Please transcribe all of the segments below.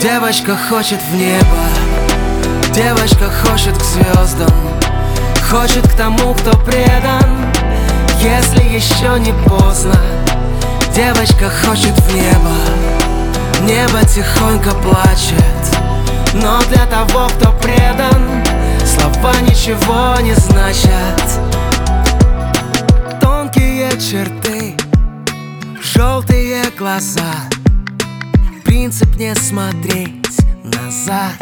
Девочка хочет в небо, девочка хочет к звездам, хочет к тому, кто предан, если еще не поздно. Девочка хочет в небо, небо тихонько плачет, но для того, кто предан, слова ничего не значат. Тонкие черты, желтые глаза, принцип не смотреть назад.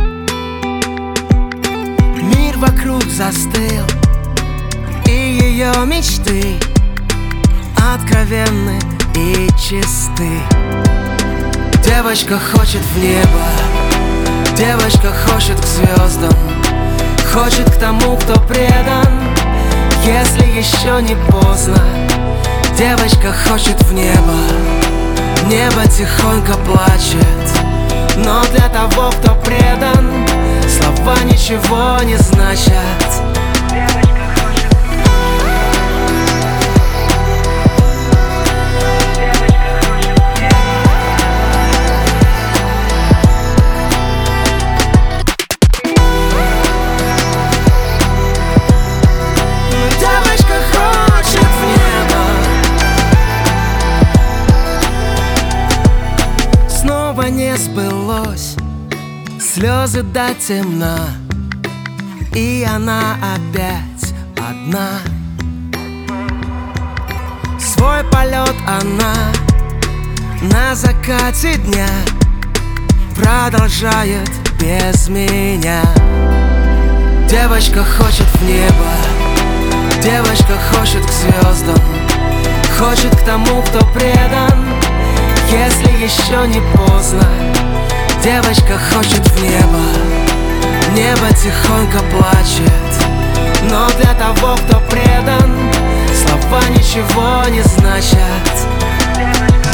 Мир вокруг застыл, и ее мечты откровенны и чисты. Девочка хочет в небо, девочка хочет к звездам, хочет к тому, кто предан, если еще не поздно. Девочка хочет в небо, небо тихонько плачет, но для того, кто предан, слова ничего не значат. Не сбылось, слезы до темна, и она опять одна. Свой полет она на закате дня продолжает без меня. Девочка хочет в небо, девочка хочет к звездам, хочет к тому, кто предан, если еще не поздно. Девочка хочет в небо, небо тихонько плачет, но для того, кто предан, слова ничего не значат.